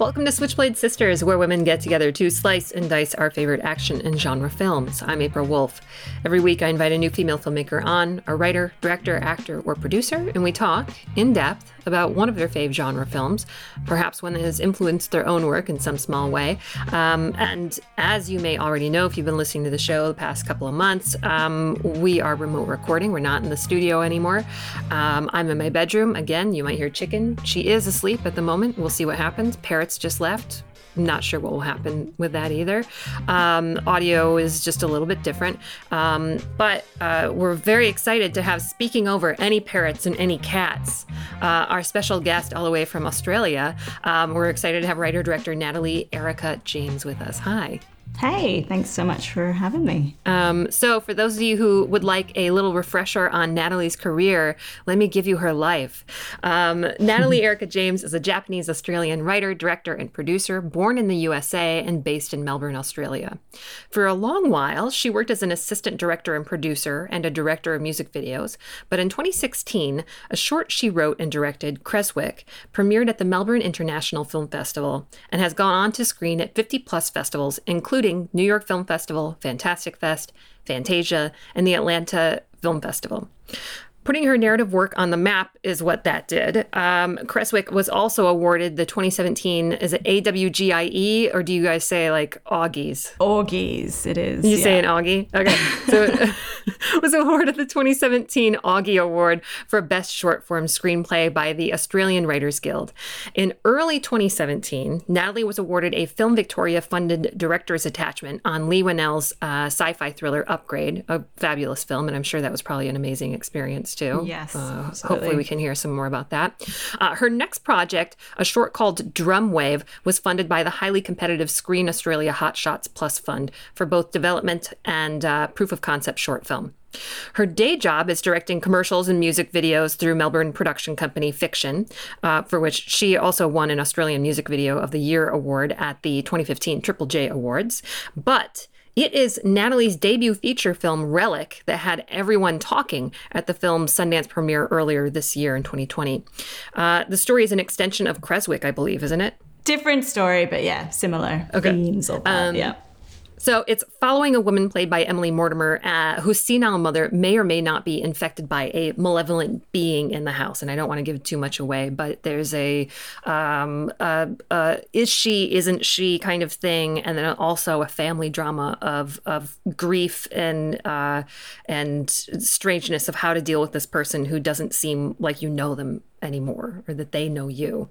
Welcome to Switchblade Sisters, where women get together to slice and dice our favorite action and genre films. I'm April Wolf. Every week I invite a new female filmmaker on, a writer, director, actor, or producer, and we talk in depth about one of their fave genre films, perhaps one that has influenced their own work in some small way. And as you may already know, if you've been listening to the show the past couple of months, we are remote recording. We're not in the studio anymore. I'm in my bedroom. Again, you might hear Chicken. She is asleep at the moment. We'll see what happens. Parrots just left. Not sure what will happen with that either. Audio is just a little bit different. But we're very excited to have, speaking over any parrots and any cats, our special guest all the way from Australia. We're excited to have writer-director Natalie Erica James with us. Hi. Hey, thanks so much for having me. So for those of you who would like a little refresher on Natalie's career, let me give you her life. Natalie Erica James is a Japanese-Australian writer, director, and producer born in the USA and based in Melbourne, Australia. For a long while, she worked as an assistant director and producer and a director of music videos. But in 2016, a short she wrote and directed, Creswick, premiered at the Melbourne International Film Festival and has gone on to screen at 50-plus festivals, including New York Film Festival, Fantastic Fest, Fantasia, and the Atlanta Film Festival. Putting her narrative work on the map is what that did. Creswick was also awarded the 2017, is it AWGIE, or do you guys say like Augies? Augies, it is. You say an Augie? Okay. So it was awarded the 2017 Augie Award for Best Short Form Screenplay by the Australian Writers Guild. In early 2017, Natalie was awarded a Film Victoria-funded director's attachment on Leigh Whannell's sci-fi thriller Upgrade, a fabulous film, and I'm sure that was probably an amazing experience too. Yes, hopefully we can hear some more about that. Her next project, a short called Drumwave, was funded by the highly competitive Screen Australia Hot Shots Plus Fund for both development and proof of concept short film. Her day job is directing commercials and music videos through Melbourne production company Fiction, for which she also won an Australian Music Video of the Year award at the 2015 Triple J Awards. But it is Natalie's debut feature film, Relic, that had everyone talking at the film's Sundance premiere earlier this year in 2020. The story is an extension of Creswick, I believe, isn't it? Different story, but yeah, similar themes. All that, yeah. So it's following a woman played by Emily Mortimer, whose senile mother may or may not be infected by a malevolent being in the house. And I don't want to give too much away, but there's a is she, isn't she kind of thing. And then also a family drama of grief and strangeness of how to deal with this person who doesn't seem like you know them anymore or that they know you.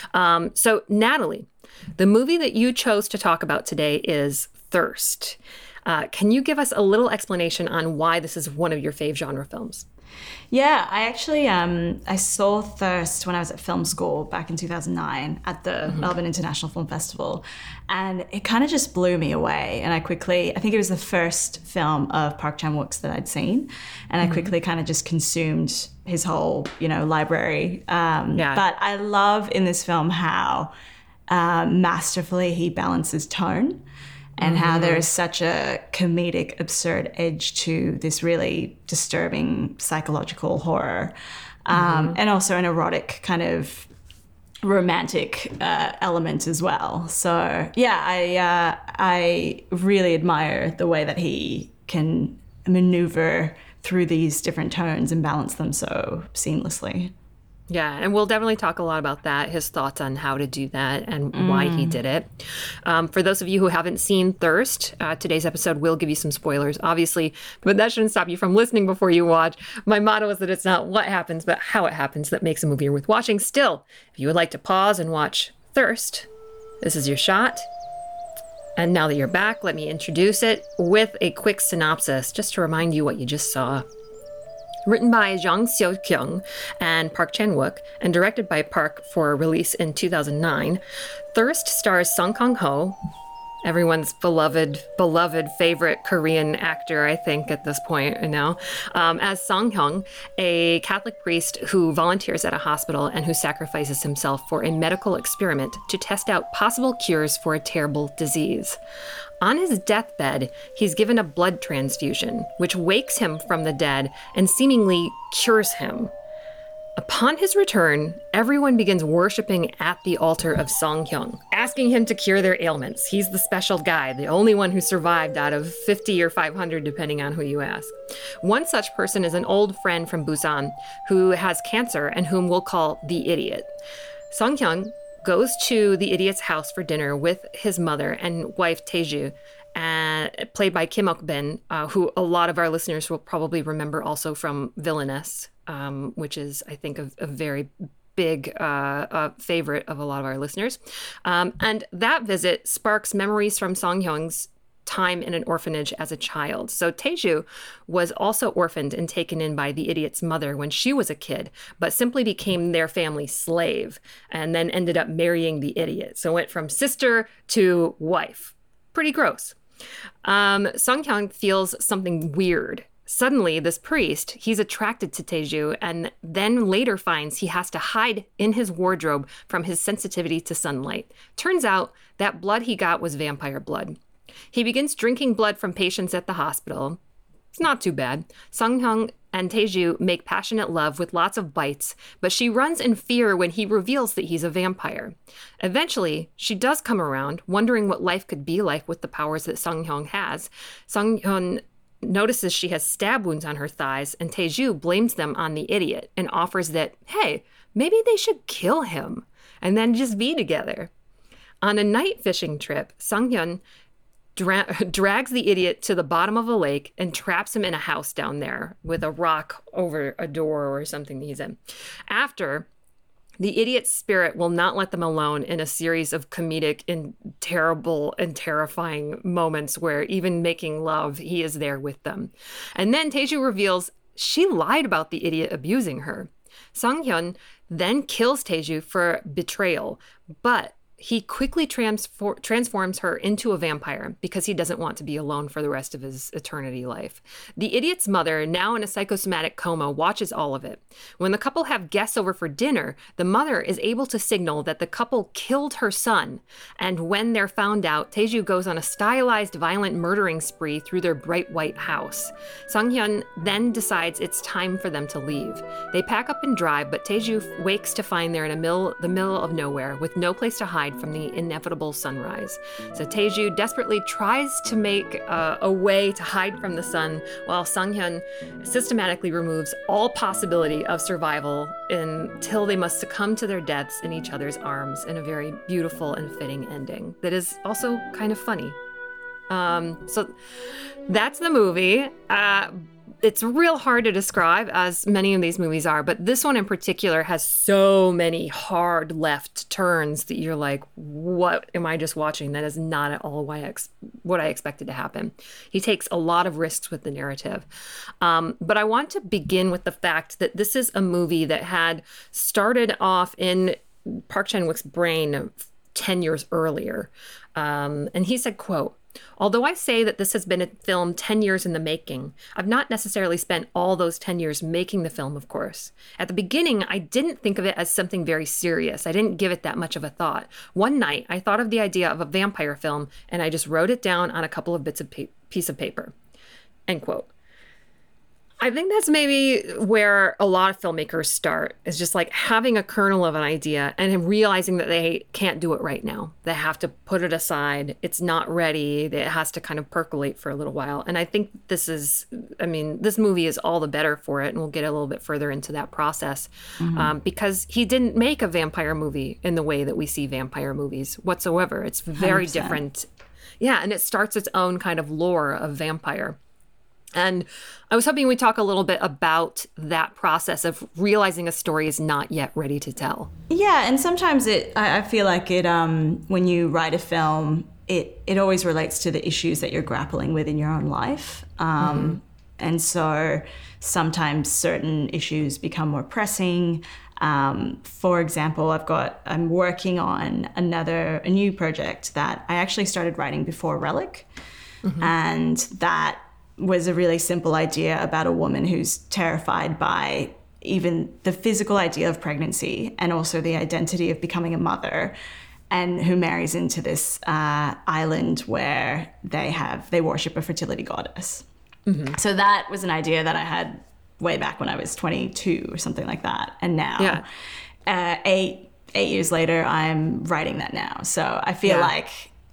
So Natalie, the movie that you chose to talk about today is Thirst. Can you give us a little explanation on why this is one of your fave genre films? Yeah, I actually I saw Thirst when I was at film school back in 2009 at the Melbourne International Film Festival, and it kind of just blew me away. And I think it was the first film of Park Chan-wook's that I'd seen, and I quickly kind of just consumed his whole, library. But I love in this film how masterfully he balances tone. And how there is such a comedic, absurd edge to this really disturbing psychological horror. And also an erotic kind of romantic element as well. So, yeah, I really admire the way that he can maneuver through these different tones and balance them so seamlessly. Yeah, and we'll definitely talk a lot about that, his thoughts on how to do that and why he did it. For those of you who haven't seen Thirst, today's episode will give you some spoilers, obviously, but that shouldn't stop you from listening before you watch. My motto is that it's not what happens, but how it happens that makes a movie worth watching. Still, if you would like to pause and watch Thirst, this is your shot. And now that you're back, let me introduce it with a quick synopsis, just to remind you what you just saw. Written by Jang Seo-kyung and Park Chan-wook, and directed by Park for release in 2009, Thirst stars Song Kang-ho, everyone's beloved favorite Korean actor, I think, at this point now, as Song Hyung, a Catholic priest who volunteers at a hospital and who sacrifices himself for a medical experiment to test out possible cures for a terrible disease. On his deathbed, he's given a blood transfusion, which wakes him from the dead and seemingly cures him. Upon his return, everyone begins worshipping at the altar of Song-hyun, asking him to cure their ailments. He's the special guy, the only one who survived out of 50 or 500, depending on who you ask. One such person is an old friend from Busan who has cancer and whom we'll call the idiot. Song-hyun goes to the idiot's house for dinner with his mother and wife Taeju, played by Kim Ok-bin, who a lot of our listeners will probably remember also from Villainess, which is, I think, a very big favorite of a lot of our listeners. And that visit sparks memories from Song-hyun's time in an orphanage as a child. So Taeju was also orphaned and taken in by the idiot's mother when she was a kid, but simply became their family slave and then ended up marrying the idiot. So went from sister to wife. Pretty gross. Song-hyun feels something weird. Suddenly, this priest, he's attracted to Taeju and then later finds he has to hide in his wardrobe from his sensitivity to sunlight. Turns out that blood he got was vampire blood. He begins drinking blood from patients at the hospital. It's not too bad. Song-hyun and Taeju make passionate love with lots of bites, but she runs in fear when he reveals that he's a vampire. Eventually, she does come around, wondering what life could be like with the powers that Song-hyun has. Song-hyun notices she has stab wounds on her thighs, and Taeju blames them on the idiot and offers that, hey, maybe they should kill him and then just be together. On a night fishing trip, Song-hyun drags the idiot to the bottom of a lake and traps him in a house down there with a rock over a door or something he's in. After, the idiot's spirit will not let them alone in a series of comedic and terrible and terrifying moments where even making love, he is there with them. And then Taeju reveals she lied about the idiot abusing her. Song-hyun then kills Taeju for betrayal, but he quickly transforms her into a vampire because he doesn't want to be alone for the rest of his eternity life. The idiot's mother, now in a psychosomatic coma, watches all of it. When the couple have guests over for dinner, the mother is able to signal that the couple killed her son. And when they're found out, Taeju goes on a stylized violent murdering spree through their bright white house. Song-hyun then decides it's time for them to leave. They pack up and drive, but Taeju wakes to find they're in the middle of nowhere with no place to hide from the inevitable sunrise. So Taeju desperately tries to make a way to hide from the sun, while Song-hyun systematically removes all possibility of survival until they must succumb to their deaths in each other's arms in a very beautiful and fitting ending that is also kind of funny. So that's the movie. It's real hard to describe, as many of these movies are, but this one in particular has so many hard left turns that you're like, what am I just watching? That is not at all what I expected to happen. He takes a lot of risks with the narrative. But I want to begin with the fact that this is a movie that had started off in Park Chan-wook's brain 10 years earlier. And he said, quote, "Although I say that this has been a film 10 years in the making, I've not necessarily spent all those 10 years making the film, of course. At the beginning, I didn't think of it as something very serious. I didn't give it that much of a thought. One night, I thought of the idea of a vampire film, and I just wrote it down on a couple of bits of piece of paper." End quote. I think that's maybe where a lot of filmmakers start, is just like having a kernel of an idea and realizing that they can't do it right now. They have to put it aside. It's not ready. It has to kind of percolate for a little while. And I think this movie is all the better for it. And we'll get a little bit further into that process because he didn't make a vampire movie in the way that we see vampire movies whatsoever. It's very 100%. different. Yeah, and it starts its own kind of lore of vampire. And I was hoping we'd talk a little bit about that process of realizing a story is not yet ready to tell. Yeah, and sometimes I feel like it, when you write a film, it always relates to the issues that you're grappling with in your own life. And so sometimes certain issues become more pressing. For example, I'm working on a new project that I actually started writing before Relic. And that was a really simple idea about a woman who's terrified by even the physical idea of pregnancy and also the identity of becoming a mother, and who marries into this island where they worship a fertility goddess. So that was an idea that I had way back when I was 22 or something like that. And now, 8 years later, I'm writing that now. So I feel like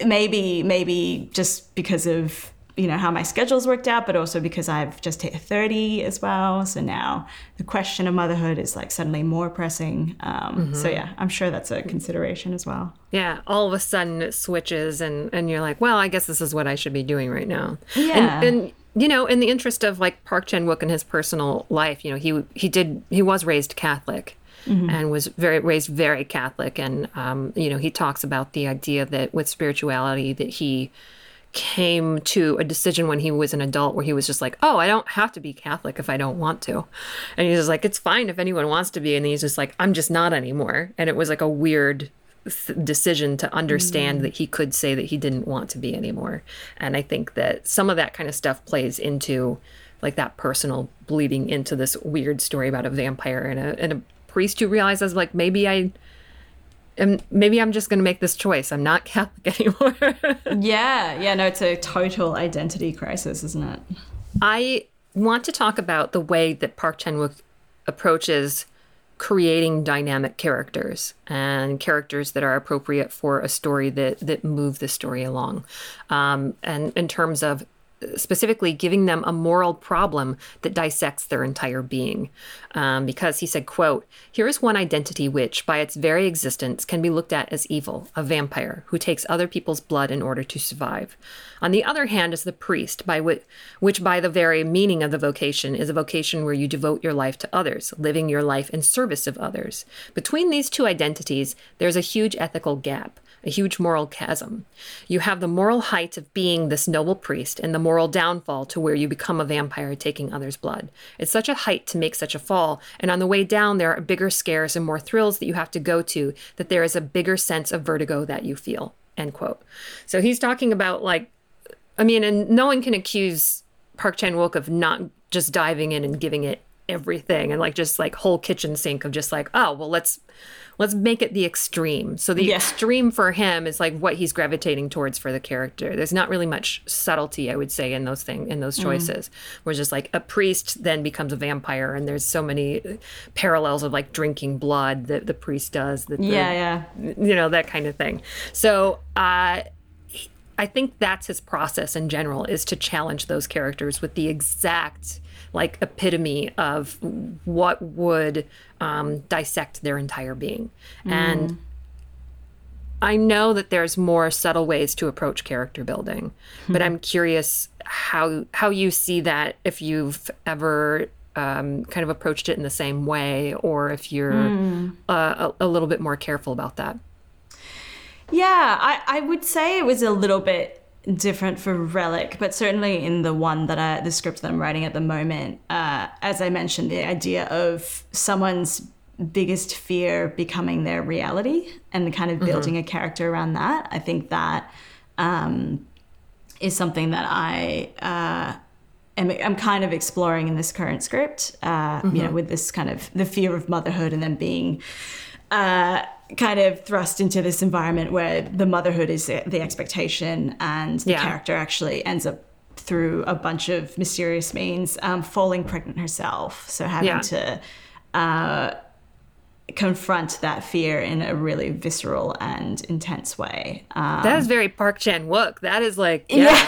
maybe just because of, how my schedule's worked out, but also because I've just hit 30 as well. So now the question of motherhood is like suddenly more pressing. So yeah, I'm sure that's a consideration as well. Yeah, all of a sudden it switches and you're like, well, I guess this is what I should be doing right now. Yeah. And in the interest of like Park Chan-wook and his personal life, he was raised Catholic. And was raised very Catholic. And, he talks about the idea that with spirituality that he came to a decision when he was an adult where he was just like, oh, I don't have to be Catholic if I don't want to. And he's just like, it's fine if anyone wants to be. And he's just like, I'm just not anymore. And it was like a weird decision to understand that he could say that he didn't want to be anymore. And I think that some of that kind of stuff plays into like that personal bleeding into this weird story about a vampire and a priest who realizes like maybe I'm just going to make this choice. I'm not Catholic anymore. No, it's a total identity crisis, isn't it? I want to talk about the way that Park Chan-wook approaches creating dynamic characters and characters that are appropriate for a story that move the story along. And in terms of specifically giving them a moral problem that dissects their entire being. Because he said, quote, "Here is one identity which, by its very existence, can be looked at as evil, a vampire who takes other people's blood in order to survive. On the other hand is the priest, which by the very meaning of the vocation is a vocation where you devote your life to others, living your life in service of others. Between these two identities, there's a huge ethical gap, a huge moral chasm. You have the moral height of being this noble priest and the moral downfall to where you become a vampire taking others' blood. It's such a height to make such a fall, and on the way down there are bigger scares and more thrills that you have to go to, that there is a bigger sense of vertigo that you feel," end quote. So he's talking about and no one can accuse Park Chan-wook of not just diving in and giving it everything and just whole kitchen sink of just oh, well, let's make it the extreme. So the extreme for him is what he's gravitating towards for the character. There's not really much subtlety, I would say, in those choices. Where it's just a priest then becomes a vampire, and there's so many parallels of drinking blood that the priest does. That kind of thing. So I think that's his process in general, is to challenge those characters with the exact epitome of what would dissect their entire being. And I know that there's more subtle ways to approach character building, but I'm curious how you see that, if you've ever kind of approached it in the same way, or if you're a little bit more careful about that. Yeah, I would say it was a little bit different for Relic, but certainly in the script that I'm writing at the moment, as I mentioned, the idea of someone's biggest fear becoming their reality and kind of building a character around that. I think that is something that I'm kind of exploring in this current script, with this kind of the fear of motherhood, and then being kind of thrust into this environment where the motherhood is the expectation, and the character actually ends up, through a bunch of mysterious means, falling pregnant herself. So having to confront that fear in a really visceral and intense way. That is very Park Chan-wook. That is all right.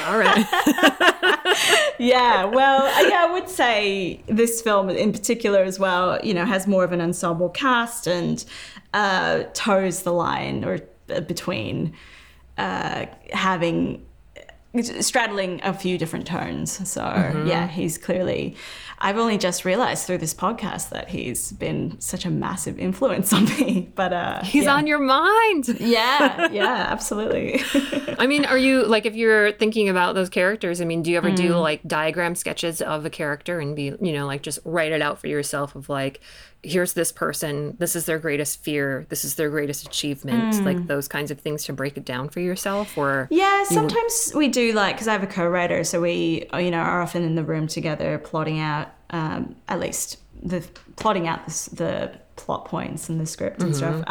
I would say this film in particular as well, has more of an ensemble cast and toes the line between straddling a few different tones. So he's clearly, I've only just realized through this podcast that he's been such a massive influence on me, but he's on your mind. Yeah, absolutely. I mean, are you if you're thinking about those characters, I mean, do you ever do diagram sketches of a character and be, just write it out for yourself of here's this person, this is their greatest fear, this is their greatest achievement, those kinds of things, to break it down for yourself? Or sometimes we do, because I have a co-writer, so we are often in the room together plotting out the plot points in the script and stuff,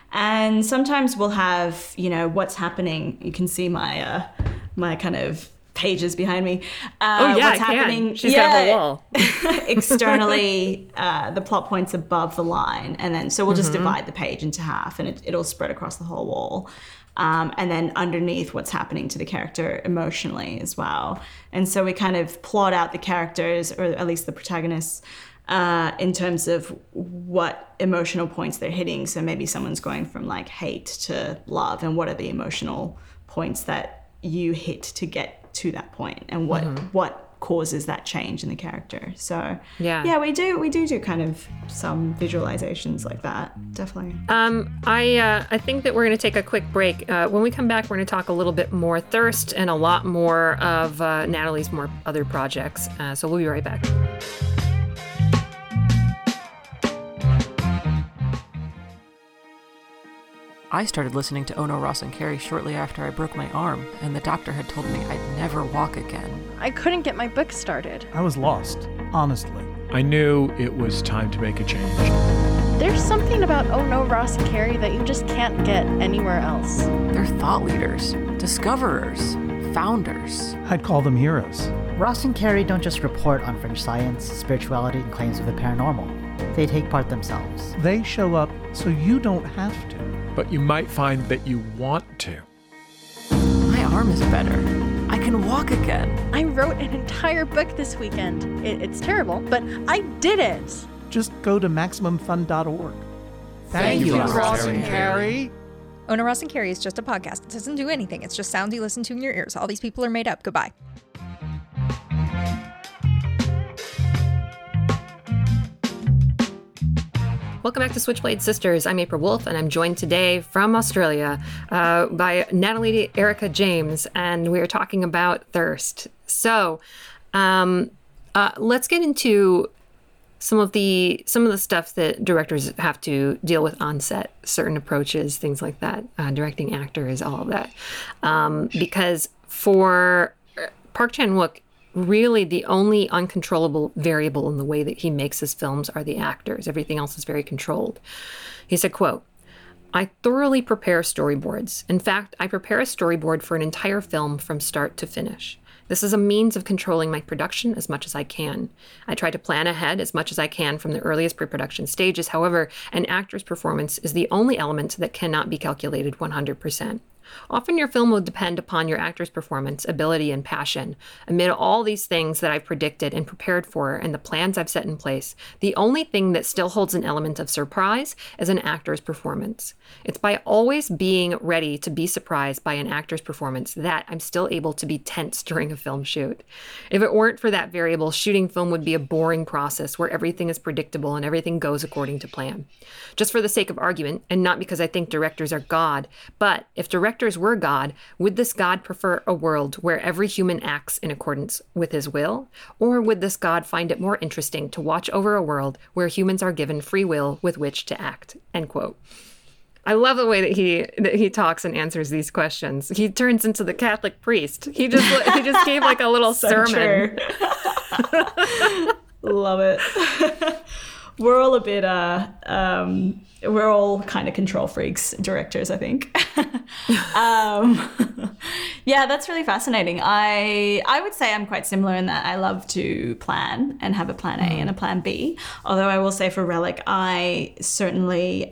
and sometimes we'll have what's happening. You can see my kind of pages behind me. What's happening? She's got a wall. Externally, the plot points above the line, and then so we'll just divide the page into half, and it'll spread across the whole wall. And then underneath, what's happening to the character emotionally as well. And so we kind of plot out the characters, or at least the protagonists, in terms of what emotional points they're hitting. So maybe someone's going from like hate to love, and what are the emotional points that you hit to get to that point, and what causes that change in the character. So we do kind of some visualizations like that, definitely. I think that we're going to take a quick break. When we come back, we're going to talk a little bit more Thirst and a lot more of Natalie's more other projects. So we'll be right back. I started listening to Ono, Ross & Carey shortly after I broke my arm, and the doctor had told me I'd never walk again. I couldn't get my book started. I was lost, honestly. I knew it was time to make a change. There's something about Ono, Ross & Carey that you just can't get anywhere else. They're thought leaders, discoverers, founders. I'd call them heroes. Ross and Carey don't just report on fringe science, spirituality, and claims of the paranormal. They take part themselves. They show up so you don't have to. But you might find that you want to. My arm is better. I can walk again. I wrote an entire book this weekend. It's terrible, but I did it. Just go to MaximumFun.org. Thank you, Ross and Carey. Ono, Ross & Carey is just a podcast. It doesn't do anything. It's just sounds you listen to in your ears. All these people are made up. Goodbye. Welcome back to Switchblade Sisters. I'm April Wolf, and I'm joined today from Australia by Natalie Erica James, and we are talking about Thirst. So let's get into some of the stuff that directors have to deal with on set, certain approaches, things like that, directing actors, all of that. Because for Park Chan-wook, really the only uncontrollable variable in the way that he makes his films are the actors. Everything else is very controlled. He said, quote, "I thoroughly prepare storyboards. In fact, I prepare a storyboard for an entire film from start to finish. This is a means of controlling my production as much as I can. I try to plan ahead as much as I can from the earliest pre-production stages. However, an actor's performance is the only element that cannot be calculated 100%. Often your film will depend upon your actor's performance, ability, and passion. Amid all these things that I've predicted and prepared for and the plans I've set in place, the only thing that still holds an element of surprise is an actor's performance. It's by always being ready to be surprised by an actor's performance that I'm still able to be tense during a film shoot. If it weren't for that variable, shooting film would be a boring process where everything is predictable and everything goes according to plan. Just for the sake of argument, and not because I think directors are God, but if directors were God, would this God prefer a world where every human acts in accordance with his will? Or would this God find it more interesting to watch over a world where humans are given free will with which to act?" End quote. I love the way that he talks and answers these questions. He turns into the Catholic priest. He just gave like a little sermon. Love it. We're all a bit we're all kind of control freaks, directors, I think. Yeah, that's really fascinating. I would say I'm quite similar in that I love to plan and have a plan A and a plan B. Although I will say for Relic, I certainly,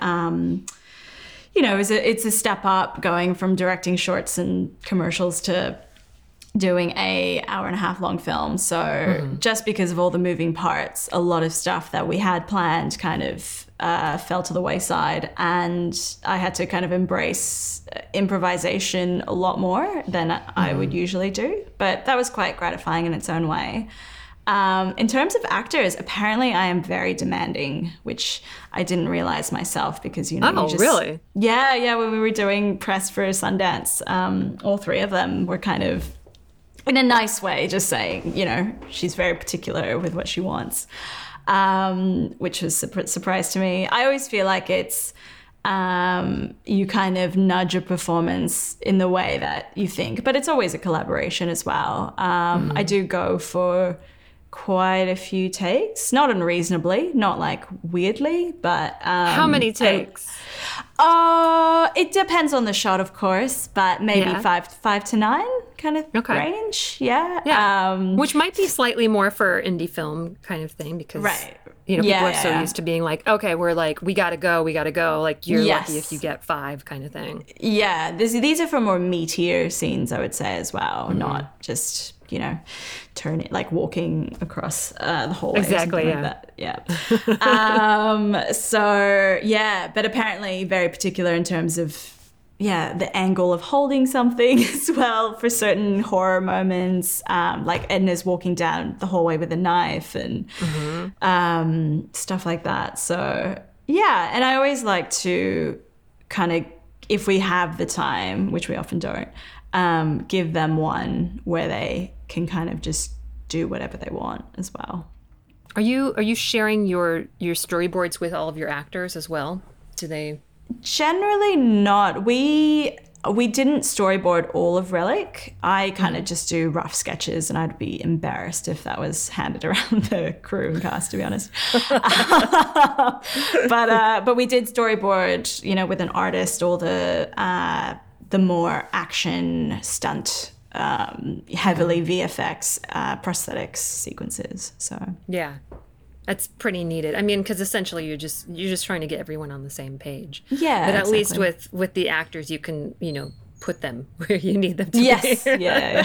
it's a step up going from directing shorts and commercials to doing a hour-and-a-half long film. So just because of all the moving parts, a lot of stuff that we had planned kind of fell to the wayside, and I had to kind of embrace improvisation a lot more than I would usually do. But that was quite gratifying in its own way. In terms of actors, apparently I am very demanding, which I didn't realize myself because, really? Yeah. When we were doing press for Sundance, all three of them were kind of, in a nice way, just saying, she's very particular with what she wants, which was a surprise to me. I always feel like it's, you kind of nudge a performance in the way that you think, but it's always a collaboration as well. I do go for quite a few takes, not unreasonably, not like weirdly, but... How many takes? It depends on the shot, of course, but maybe 5 to 9 kind of range. Yeah. Yeah. Which might be slightly more for indie film kind of thing because people are so used to being like, okay, we're like, we gotta go. Like you're lucky if you get 5 kind of thing. Yeah. These are for more meatier scenes, I would say as well, not just, walking across the hallway. Exactly. Like that. Yeah. But apparently very particular in terms of, the angle of holding something as well for certain horror moments. Like Edna's walking down the hallway with a knife and stuff like that. So, yeah. And I always like to kind of, if we have the time, which we often don't, give them one where they can kind of just do whatever they want as well. Are you sharing your storyboards with all of your actors as well? Do they? Generally not. We didn't storyboard all of Relic. I kind of just do rough sketches, and I'd be embarrassed if that was handed around the crew and cast, to be honest. But we did storyboard, with an artist, all the more action stunt, heavily VFX prosthetics sequences. So yeah. That's pretty needed. I mean, because essentially you're just trying to get everyone on the same page. Yeah, but at least with the actors, you can put them where you need them to be. Yes, yeah.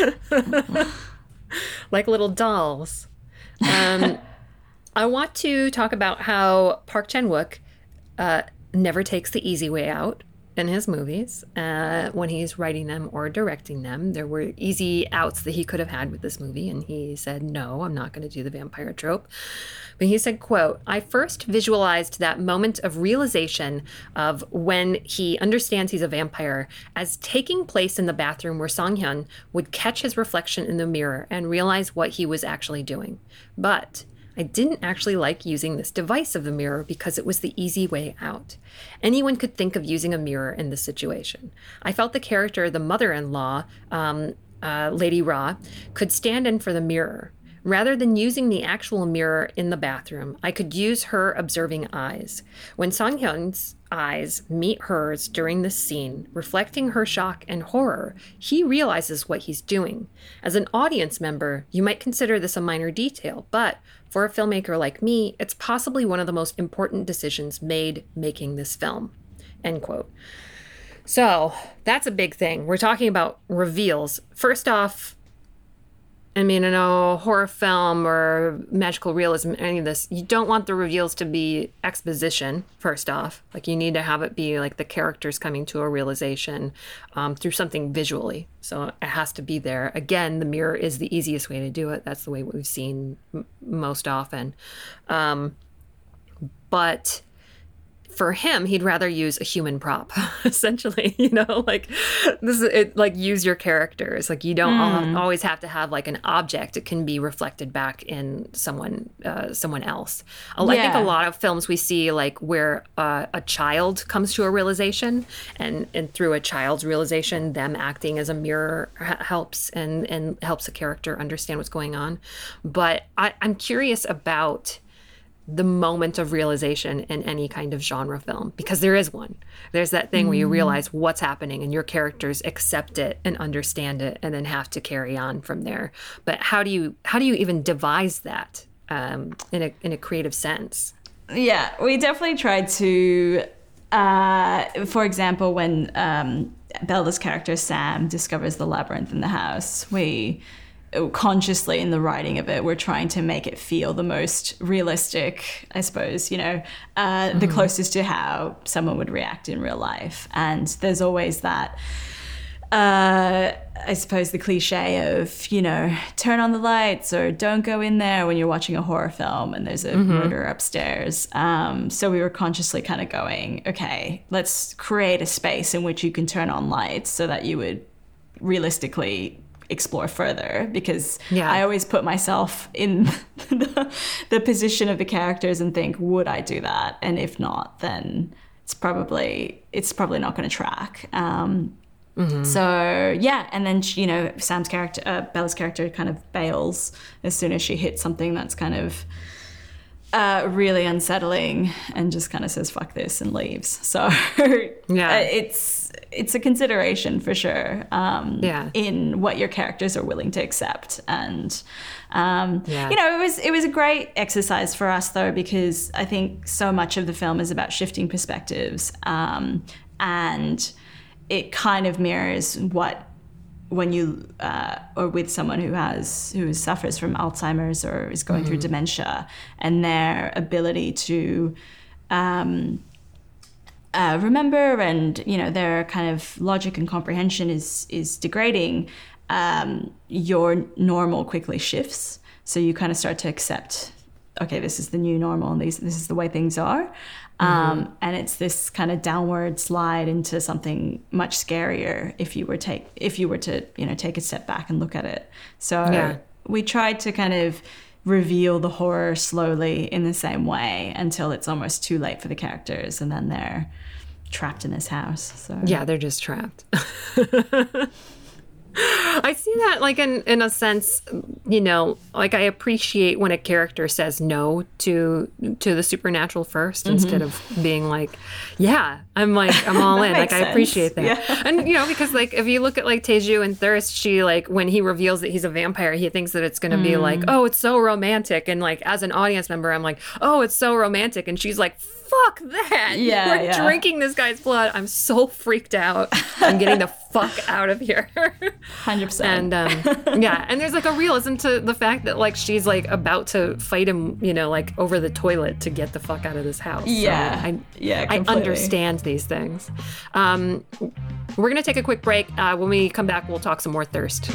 Like little dolls. I want to talk about how Park Chan-wook never takes the easy way out in his movies when he's writing them or directing them. There were easy outs that he could have had with this movie, and he said, no, I'm not going to do the vampire trope. But he said, quote, I first visualized that moment of realization of when he understands he's a vampire as taking place in the bathroom where Song-hyun would catch his reflection in the mirror and realize what he was actually doing. But I didn't actually like using this device of the mirror because it was the easy way out. Anyone could think of using a mirror in this situation. I felt the character, the mother-in-law, Lady Ra, could stand in for the mirror. Rather than using the actual mirror in the bathroom, I could use her observing eyes. When Song-hyun's eyes meet hers during this scene, reflecting her shock and horror, he realizes what he's doing. As an audience member, you might consider this a minor detail, but for a filmmaker like me, it's possibly one of the most important decisions made making this film. End quote. So that's a big thing. We're talking about reveals. First off, I mean, in a horror film or magical realism, any of this, you don't want the reveals to be exposition, first off. Like, you need to have it be like the characters coming to a realization through something visually. So it has to be there. Again, the mirror is the easiest way to do it. That's the way we've seen most often. But for him, he'd rather use a human prop, essentially, like this is it, like use your characters. Like you don't always have to have like an object. It can be reflected back in someone else. I think a lot of films we see like where a child comes to a realization and through a child's realization, them acting as a mirror helps and helps a character understand what's going on. But I'm curious about the moment of realization in any kind of genre film, because there is one. There's that thing where you realize what's happening and your characters accept it and understand it and then have to carry on from there. But how do you even devise that in a creative sense? Yeah, we definitely tried to, for example, when Bella's character Sam discovers the labyrinth in the house, we consciously in the writing of it, we're trying to make it feel the most realistic, I suppose, the closest to how someone would react in real life. And there's always that, I suppose, the cliche of, turn on the lights or don't go in there when you're watching a horror film and there's a murder upstairs. So we were consciously kind of going, okay, let's create a space in which you can turn on lights so that you would realistically explore further, because I always put myself in the position of the characters and think, would I do that? And if not, then it's probably not going to track. So yeah, and then Sam's character, Bella's character, kind of bails as soon as she hits something that's kind of really unsettling and just kind of says fuck this and leaves. So it's a consideration for sure in what your characters are willing to accept. And it was a great exercise for us though, because I think so much of the film is about shifting perspectives, and it kind of mirrors what when you or with someone who suffers from Alzheimer's or is going through dementia, and their ability to remember, and their kind of logic and comprehension is degrading. Your normal quickly shifts, so you kind of start to accept, okay, this is the new normal, and this is the way things are. And it's this kind of downward slide into something much scarier if you were to take a step back and look at it. So we tried to kind of reveal the horror slowly in the same way until it's almost too late for the characters, and then they're trapped in this house. So they're just trapped. I see that, like, in a sense, like, I appreciate when a character says no to the supernatural first, instead of being like, I'm all in. Like, I appreciate that. Yeah. And, because, like, if you look at, like, Teju and Thirst, she, like, when he reveals that he's a vampire, he thinks that it's going to be like, oh, it's so romantic. And, like, as an audience member, I'm like, oh, it's so romantic. And she's like, fuck that. We're drinking this guy's blood. I'm so freaked out. I'm getting the fuck out of here. 100%. And and there's like a realism to the fact that, like, she's like about to fight him, like over the toilet to get the fuck out of this house. Yeah. So I understand these things. We're gonna take a quick break. When we come back, we'll talk some more Thirst.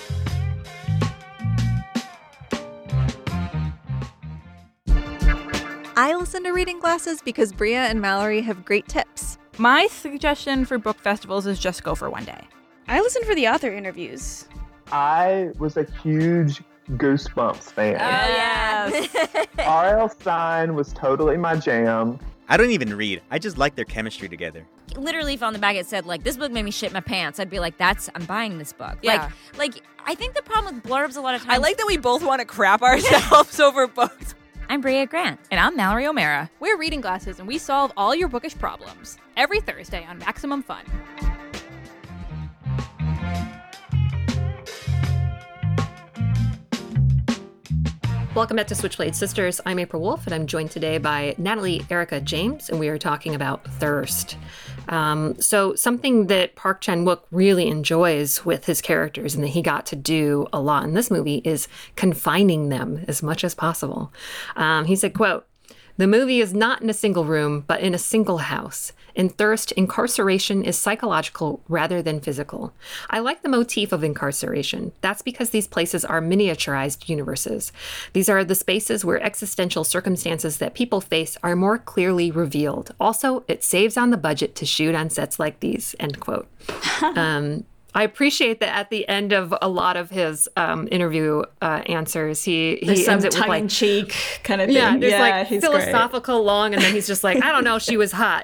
I listen to Reading Glasses because Bria and Mallory have great tips. My suggestion for book festivals is just go for one day. I listen for the author interviews. I was a huge Goosebumps fan. Oh, yes. R.L. Stine was totally my jam. I don't even read. I just like their chemistry together. Literally, if on the back it said, like, this book made me shit my pants, I'd be like, I'm buying this book. Yeah. Like, I think the problem with blurbs a lot of times... I like that we both want to crap ourselves over books. I'm Bria Grant. And I'm Mallory O'Mara. We're Reading Glasses, and we solve all your bookish problems. Every Thursday on Maximum Fun. Welcome back to Switchblade Sisters. I'm April Wolf, and I'm joined today by Natalie Erica James, and we are talking about Thirst. So something that Park Chan-wook really enjoys with his characters, and that he got to do a lot in this movie, is confining them as much as possible. He said, quote, "The movie is not in a single room, but in a single house. In Thirst, incarceration is psychological rather than physical. I like the motif of incarceration. That's because these places are miniaturized universes. These are the spaces where existential circumstances that people face are more clearly revealed. Also, it saves on the budget to shoot on sets like these," end quote. I appreciate that at the end of a lot of his interview answers, he ends it with like tongue-in-cheek kind of thing. Yeah, there's like philosophical long, and then he's just like, I don't know, she was hot.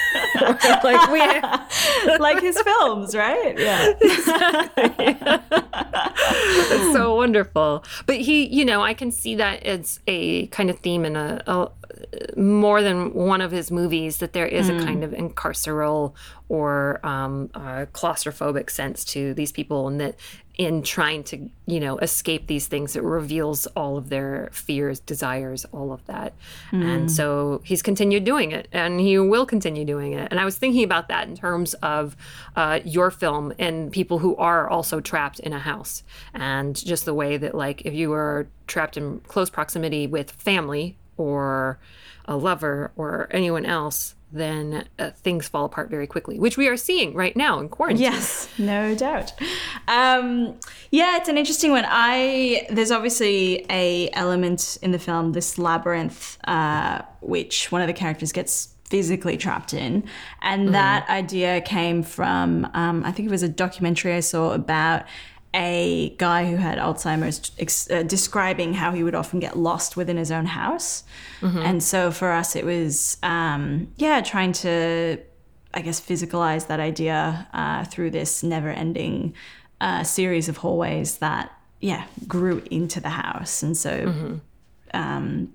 Like his films, right? Yeah, exactly. It's so wonderful. But he, I can see that it's a kind of theme in a more than one of his movies, that there is a kind of incarceral or claustrophobic sense to these people, and that in trying to, escape these things, it reveals all of their fears, desires, all of that. And so he's continued doing it, and he will continue doing it. And I was thinking about that in terms of your film and people who are also trapped in a house, and just the way that, like, if you are trapped in close proximity with family or a lover or anyone else, then things fall apart very quickly, which we are seeing right now in quarantine. Yes, no doubt. It's an interesting one. There's obviously a element in the film, this labyrinth, which one of the characters gets physically trapped in. And that idea came from, I think it was a documentary I saw about a guy who had Alzheimer's describing how he would often get lost within his own house. And so for us, it was, trying to, I guess, physicalize that idea through this never-ending series of hallways that, grew into the house. And so,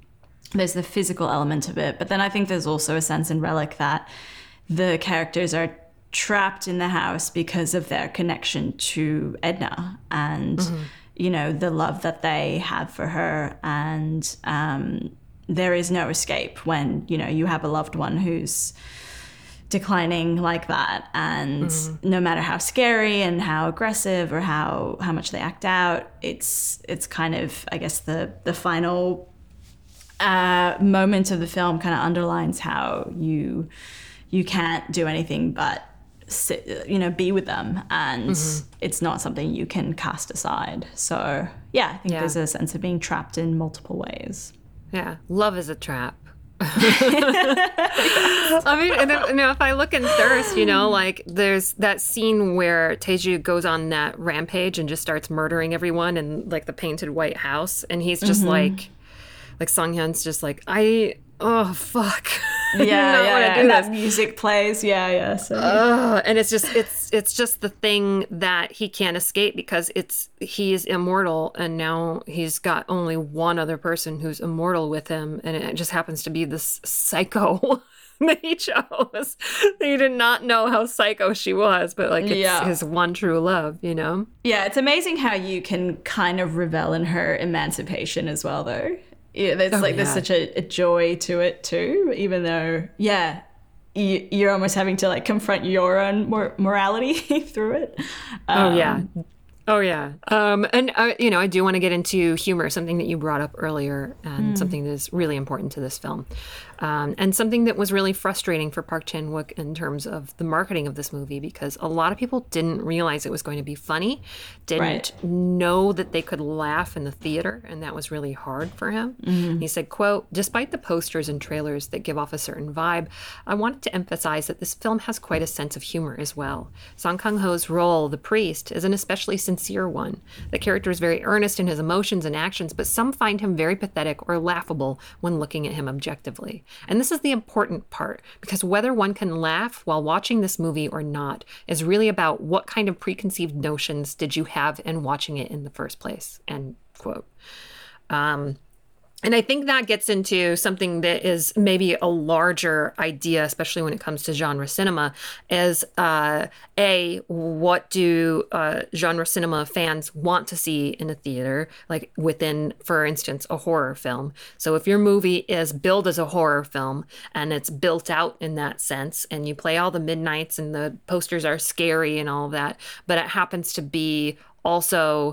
there's the physical element of it, but then I think there's also a sense in Relic that the characters are trapped in the house because of their connection to Edna and, you know, the love that they have for her. And there is no escape when, you know, you have a loved one who's declining like that. And no matter how scary and how aggressive or how much they act out, it's kind of, I guess, the final moment of the film kind of underlines how you can't do anything but sit, you know, be with them, and it's not something you can cast aside. So yeah, I think there's a sense of being trapped in multiple ways. Yeah, love is a trap. I mean, and you know, if I look in Thirst, you know, like there's that scene where Taeju goes on that rampage and just starts murdering everyone in like the painted white house, and he's just like Song Hyun's just like, oh fuck. And that music plays. So. And it's just the thing that he can't escape because he is immortal, and now he's got only one other person who's immortal with him, and it just happens to be this psycho that he chose. He did not know how psycho she was, but like it's his one true love, you know? Yeah, it's amazing how you can kind of revel in her emancipation as well, though. Yeah, there's such a joy to it too, even though, you're almost having to like confront your own morality through it. And you know, I do want to get into humor, something that you brought up earlier, and something that is really important to this film, and something that was really frustrating for Park Chan-wook in terms of the marketing of this movie, because a lot of people didn't realize it was going to be funny, didn't know that they could laugh in the theater, and that was really hard for him. He said, quote, "Despite the posters and trailers that give off a certain vibe, I wanted to emphasize that this film has quite a sense of humor as well. Song Kang-ho's role, the priest, is an especially sincere one. The character is very earnest in his emotions and actions, but some find him very pathetic or laughable when looking at him objectively. And this is the important part, because whether one can laugh while watching this movie or not is really about what kind of preconceived notions did you have in watching it in the first place," end quote. And I think that gets into something that is maybe a larger idea, especially when it comes to genre cinema, is what do genre cinema fans want to see in a theater, like within, for instance, a horror film. So if your movie is billed as a horror film and it's built out in that sense, and you play all the midnights and the posters are scary and all of that, but it happens to be also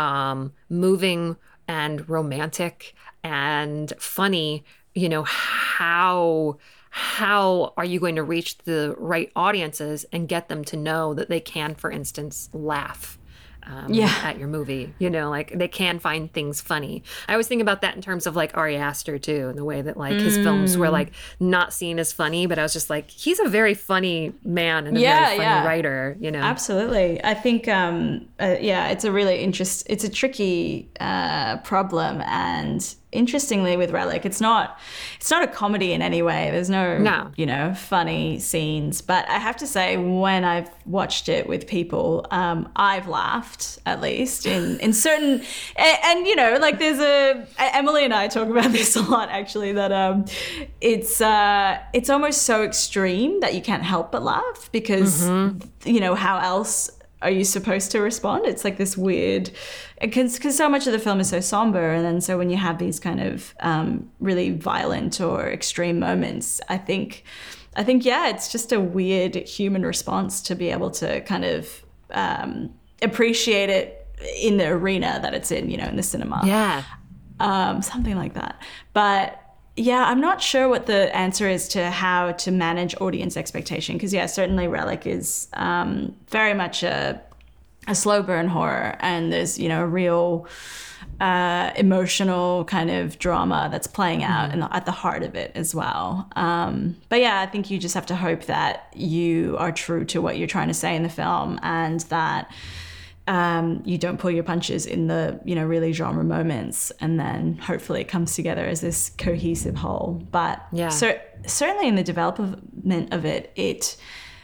moving and romantic and funny, you know, how are you going to reach the right audiences and get them to know that they can, for instance, laugh at your movie? You know, like they can find things funny. I always think about that in terms of like Ari Aster too, in the way that like his films were like not seen as funny, but I was just like, he's a very funny man and a very funny writer, you know? Absolutely. I think, it's a really it's a tricky problem, and interestingly with Relic, it's not a comedy in any way. There's no, you know, funny scenes. But I have to say, when I've watched it with people, I've laughed, at least in certain, and you know, like there's Emily and I talk about this a lot actually, that it's almost so extreme that you can't help but laugh, because you know, how else are you supposed to respond? It's like this weird, because so much of the film is so somber, and then so when you have these kind of really violent or extreme moments, I think it's just a weird human response to be able to kind of appreciate it in the arena that it's in, you know, in the cinema. Something like that. But yeah, I'm not sure what the answer is to how to manage audience expectation, because certainly Relic is very much a slow burn horror, and there's, you know, a real emotional kind of drama that's playing out at the heart of it as well. But yeah, I think you just have to hope that you are true to what you're trying to say in the film, and that you don't pull your punches in the, you know, really genre moments, and then hopefully it comes together as this cohesive whole. But certainly in the development of it, it's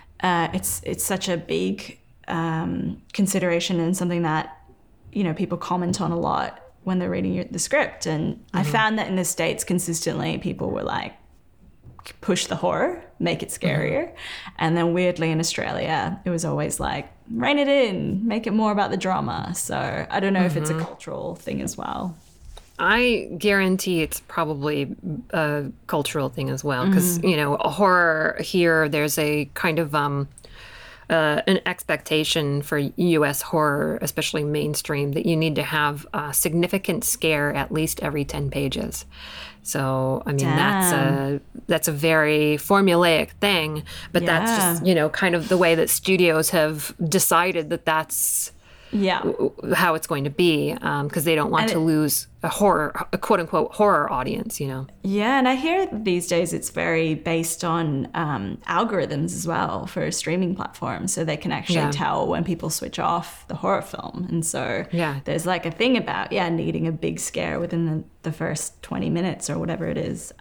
such a big consideration, and something that, you know, people comment on a lot when they're reading the script. And I found that in the States consistently people were like, push the horror, make it scarier. And then weirdly in Australia, it was always like, rein it in, make it more about the drama. So I don't know if it's a cultural thing as well. I guarantee it's probably a cultural thing as well. Because, horror here, there's a kind of an expectation for U.S. horror, especially mainstream, that you need to have a significant scare at least every 10 pages. So, I mean, that's a very formulaic thing, but that's just, kind of the way that studios have decided that that's how it's going to be, because they don't want to lose a quote unquote horror audience, Yeah, and I hear these days it's very based on algorithms as well for streaming platforms, so they can actually tell when people switch off the horror film. And so there's like a thing about needing a big scare within the first 20 minutes or whatever it is.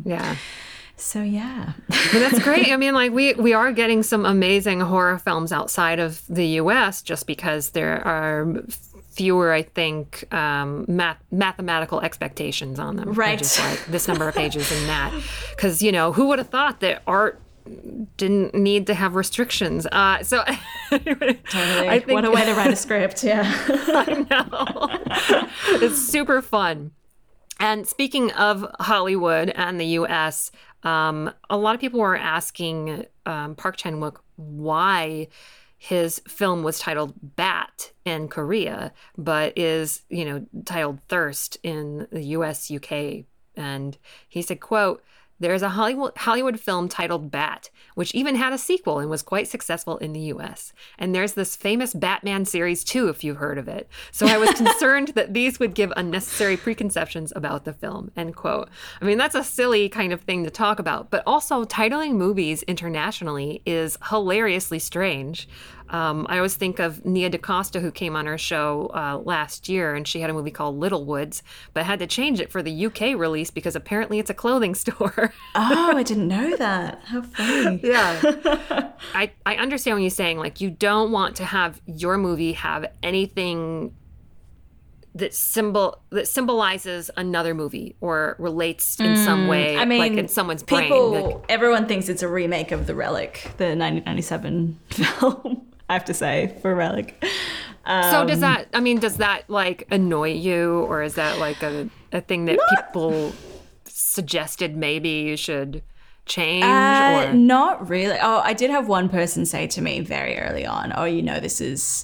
So but that's great. I mean, like we are getting some amazing horror films outside of the U.S. just because there are fewer, I think, mathematical expectations on them. Right. Just like this number of pages and that. Because, who would have thought that art didn't need to have restrictions? So totally. I think, what a way to write a script. Yeah. I know. It's super fun. And speaking of Hollywood and the U.S., a lot of people were asking Park Chan-wook why his film was titled Bat in Korea, but is, titled Thirst in the US, UK. And he said, quote, "There's a Hollywood film titled Bat, which even had a sequel and was quite successful in the US. And there's this famous Batman series too, if you've heard of it. So I was concerned that these would give unnecessary preconceptions about the film," end quote. I mean, that's a silly kind of thing to talk about, but also titling movies internationally is hilariously strange. I always think of Nia DaCosta, who came on our show last year, and she had a movie called Little Woods, but had to change it for the UK release because apparently it's a clothing store. Oh, I didn't know that. How funny. Yeah. I understand when you're saying, like, you don't want to have your movie have anything that symbolizes another movie or relates in some way, like in someone's brain. Everyone thinks it's a remake of The Relic, the 1997 film. I have to say, for Relic. So does that like annoy you, or is that like a thing that people suggested maybe you should change? Or not really. Oh, I did have one person say to me very early on, this is,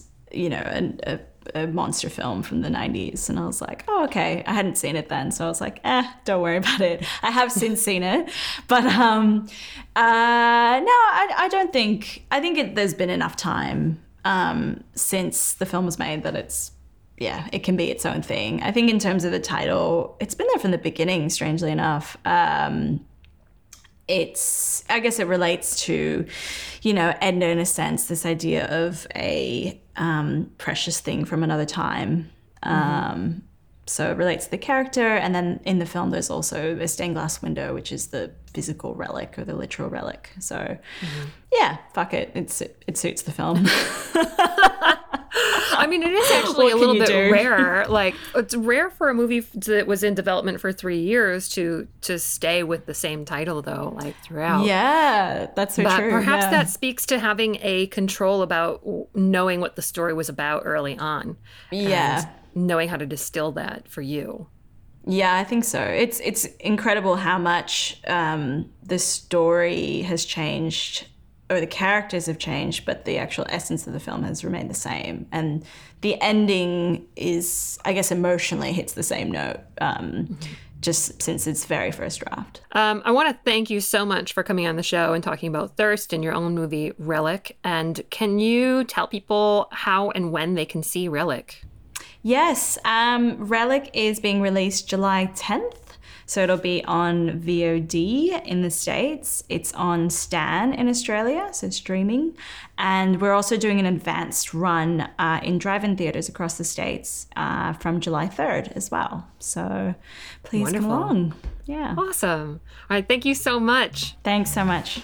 a monster film from the 90s. And I was like, oh, okay. I hadn't seen it then. So I was like, don't worry about it. I have since seen it. But no, I don't think, there's been enough time since the film was made that it can be its own thing. I think in terms of the title, it's been there from the beginning, strangely enough. I guess it relates to, Edna in a sense, this idea of a precious thing from another time. So it relates to the character. And then in the film, there's also a stained glass window, which is the physical relic or the literal relic. So fuck it. It suits the film. I mean, it is actually a little bit rare. Like, it's rare for a movie that was in development for 3 years to stay with the same title, though, like throughout. Yeah, that's so true. Perhaps that speaks to having a control about knowing what the story was about early on. Yeah. And knowing how to distill that for you. Yeah, I think so. It's incredible how much the story has changed, or the characters have changed, but the actual essence of the film has remained the same. And the ending is, I guess, emotionally hits the same note, just since its very first draft. I want to thank you so much for coming on the show and talking about Thirst and your own movie, Relic. And can you tell people how and when they can see Relic? Yes, Relic is being released July 10th. So it'll be on VOD in the States. It's on Stan in Australia, so streaming. And we're also doing an advanced run in drive-in theaters across the States from July 3rd as well. So please come along. Yeah. Awesome. All right, thank you so much. Thanks so much.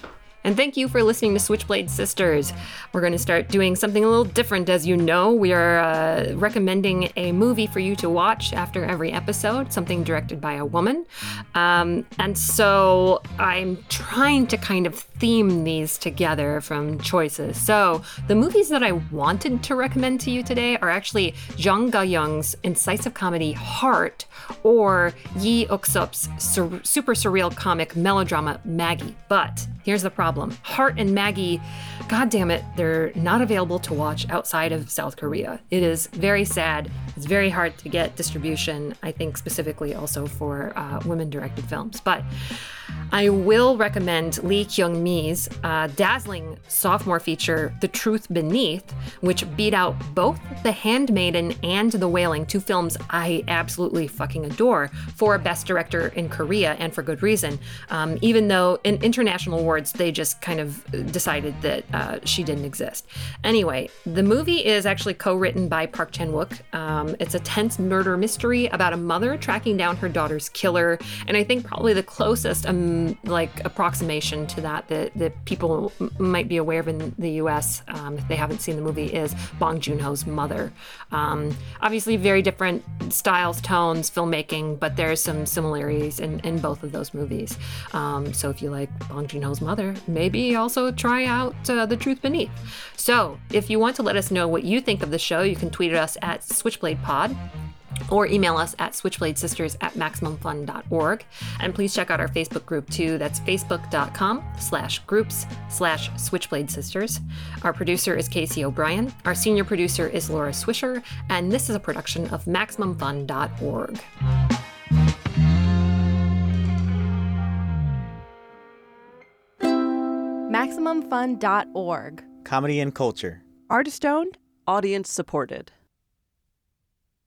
And thank you for listening to Switchblade Sisters. We're going to start doing something a little different. As you know, we are recommending a movie for you to watch after every episode, something directed by a woman. And so I'm trying to kind of theme these together from choices. So the movies that I wanted to recommend to you today are actually Jung Ga-young's incisive comedy Heart or Yi Ok-sup's super surreal comic melodrama Maggie. But here's the problem. Heart and Maggie, God damn it, they're not available to watch outside of South Korea. It is very sad. It's very hard to get distribution, I think specifically also for women-directed films. But I will recommend Lee Kyung-mi's dazzling sophomore feature, The Truth Beneath, which beat out both The Handmaiden and The Wailing, two films I absolutely fucking adore, for Best Director in Korea, and for good reason. Even though in international awards, they just kind of decided that she didn't exist. Anyway, the movie is actually co-written by Park Chan-wook. It's a tense murder mystery about a mother tracking down her daughter's killer, and I think probably the closest approximation to that people might be aware of in the US if they haven't seen the movie is Bong Joon-ho's Mother. Obviously very different styles, tones, filmmaking, but there's some similarities in both of those movies. So if you like Bong Joon-ho's Mother, maybe also try out The Truth Beneath. So if you want to let us know what you think of the show, you can tweet at us at SwitchbladePod, or email us at switchbladesisters@maximumfun.org. And please check out our Facebook group too. That's facebook.com/groups/switchbladesisters. Our producer is Casey O'Brien. Our senior producer is Laura Swisher. And this is a production of maximumfun.org. MaximumFun.org. Comedy and culture. Artist owned, audience supported.